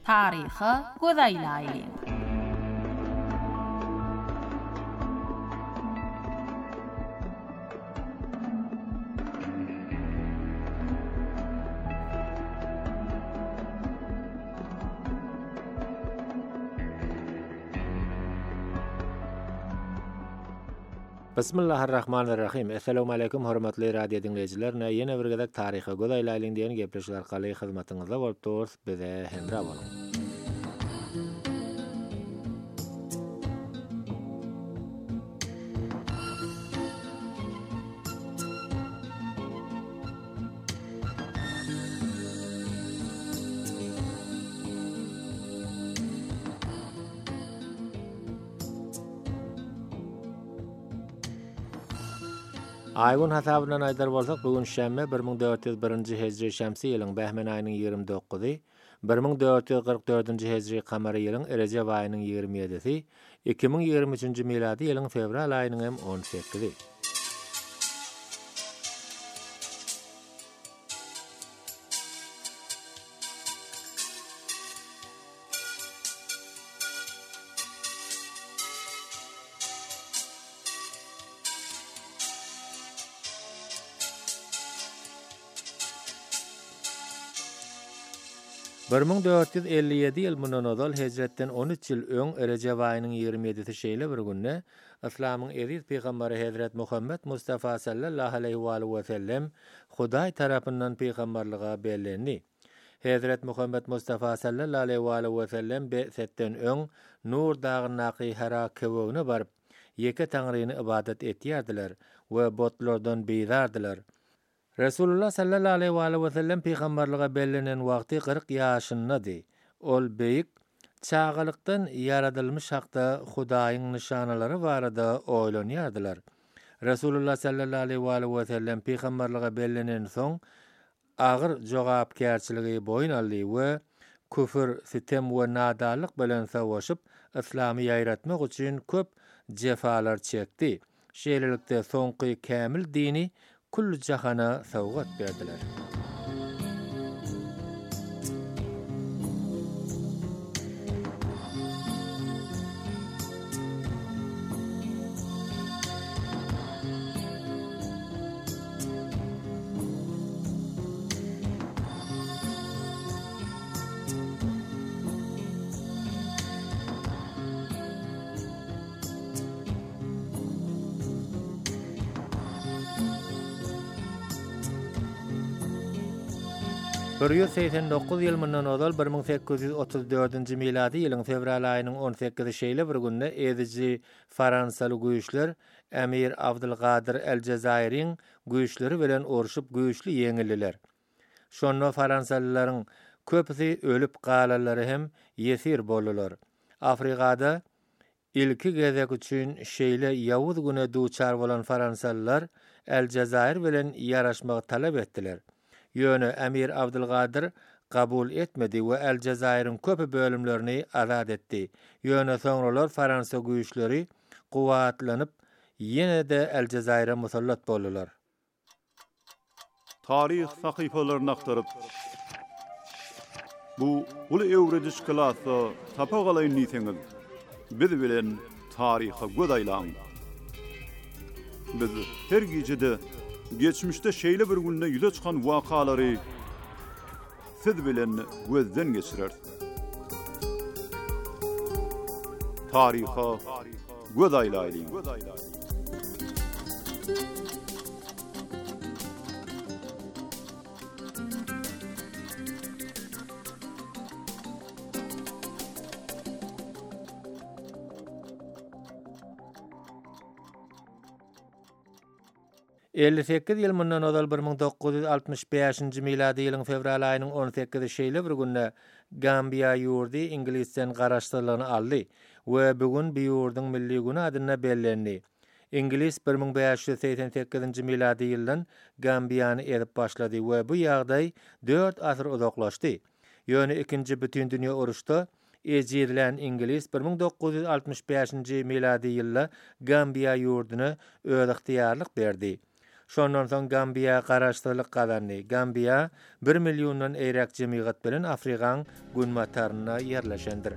Taryhy gözaýlaýly. Bismillahirrahmanirrahim. Assalamu alaykum hormatly radio dinleyijiler. Ýene bir gezek taryhy gözaýlaýlyň diýen gepleşler arkaly hyzmatyňyzda bolup durýar. Bize hemra bolun. Aýgun hasabynan aýdar bolsak, bugun şäme 1401-nji hejri şämsi ýylyň Bähmen aýynyň 29-y, 1444-nji hejri kamary ýylyň Recep aýynyň 27-si, 2023-nji miladi ýylyň fevral aýynyň hem 18-i. ýyl mundan ozal hejretden 13 ýyl öň Recep aýynyň 27-si şeýle bir günne Islamyň eziz peýgamberi Hazrat Muhammed Mustafa sallallahu aleyhi we sellem Hudaý tarapyndan peýgamberliga bellendi. Hazrat Muhammed Mustafa sallallahu aleyhi we sellem beýsetden öň Nur dagyny hara kewegine baryp ýeke taňryny ibadat etýärdiler we botlardan beýdardylar. Resulullah sallallahu aleyhi ve sellem peýgamberlige bellenen wagty 40 ýaşyndady. Ol beýik çağalykdan yaradylmış hakda Hudaýyň nişanalary barada oýlanýardylar. Resulullah sallallahu aleyhi ve sellem peýgamberlige bellenen soň agyr jogapkärçiligi boyun aldy we küfür, sitem we nadalyk bilen savaşyp islamy ýaýratmak üçin köp jefalar çekdi. Şeýlelikde soňky kämil dini kullu jahana sowgat berdiler. Buryu 89 ýyl mundan ozal 1834-nji miladi ýylyň fevral aýynyň 18-i şeýle bir günde ezici Fransaly güýçler Emir Abdülgadir el-Jazairiň güýçleri bilen oruşup güýçli ýeňildiler. Şonda Fransalylaryň köpüsi ölüp galanlary hem ýesir boldular. Afrikada ilki gezek üçin şeýle ýawuz güne duçar bolan Fransalylar el-Jazair bilen ýaraşmagy talap etdiler. Ýöne Emir Abdülgadir kabul etmedi we El-Jazair'in köpü bölümlerini azad etdi. Ýöne soňralar Fransa güýçleri guwatlanyp ýene-de El-Jazair'e musallat boldular. Tarih sahypalaryny aktaryp bu uly ewrediş klasy tapagalyň niseňiz. Biz bilen taryha gözaýlaň. Biz her gijede geçmişde şeýle bir günde ýüze çykan wakalary siz bilen gözden geçirer. Taryha gözaýlaýly. ýyl mundan ozal 1965-nji miladi ýylyň fevral aýynyň 18-i şeýle bir günde Gambiýa ýurdy ingilisden garaşdyrylygyny aldy we bugun bu ýurdyň milli güni adyna bellendi. İngiliz 1588-nji miladi ýyldan Gambiýany edip başlady we bu ýagdaý 4 asyr uzaklaşdy. Ýöne ikinji bütün dünýä uruşda ejirilen İngiliz 1965-nji miladi ýylda Gambiýa ýurduny öz ihtiýarlyk berdi. Şondan soň Gambiya garaşdyrlyk gazandy. Gambiya 1 millionddan eýrek jemgyýat bilen Afrikaň günmataryna ýerleşendir.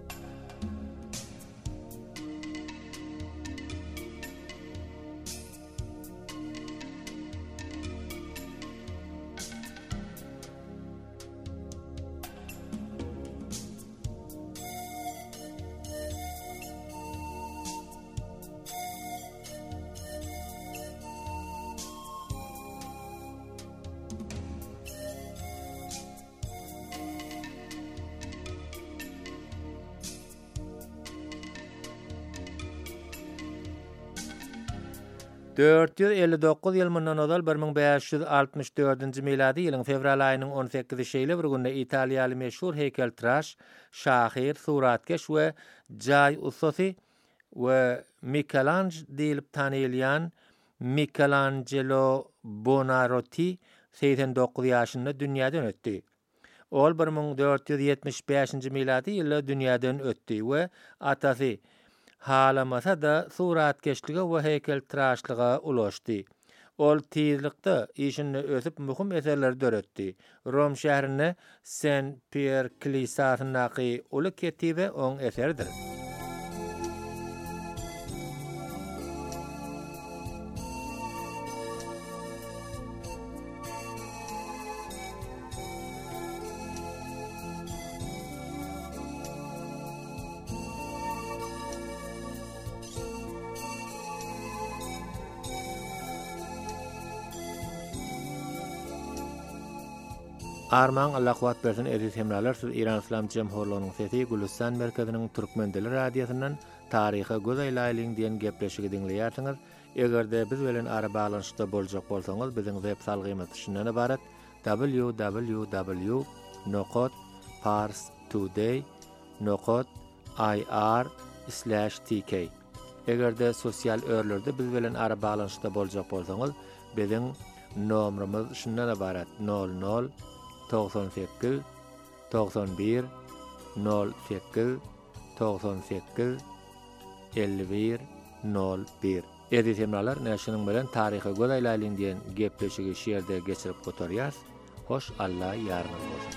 $459 ýyl mundan ozal 1564-nji miladi ýylyň fevral aýynyň 18-şeýle bir günde Italiýaly meşhur heykeltıraş, şahyr, suratkeş we jay ustasy we Michelangelo diýilip tanylýan Michelangelo Buonarroti 89 ýaşynda dünýäden ötdi. Ol 1475-nji miladi ýylda dünýäden ötdi we atasy halamasa da suratkeşlige we heykeltıraşlyga ulaşdy. Ol tizlikde işini ösüp muhim eserler döretdi. Rom şäherine Saint Pierre Kilisasynaky uly ketibe oň eserdir. Arman Allah kuwat bersin edis hemralar siz İran İslam Cemhurluğunyň sesi Gülistan merkeziniň türkmen dili radiosynyň taryhy gözaýlaýlyň diýen gepleşigi dinleýärsiňiz. Egerde biz bilen ara baglanyşda boljak bolsaňyz biziň web salgymyz şundan ibaret: www.parstoday.ir/tk. Egerde sosial örlerde biz bilen ara baglanyşda boljak bolsaňyz biziň nomrymyz şundan ibaret: 00 98 91 08 98 51 01. Edis hemralar näşiniň bilen taryhy gözaýlaýlyň diýen gepleşigi şeýerde geçirip gotarýar. Hoş Allah ýarňyz bolsun.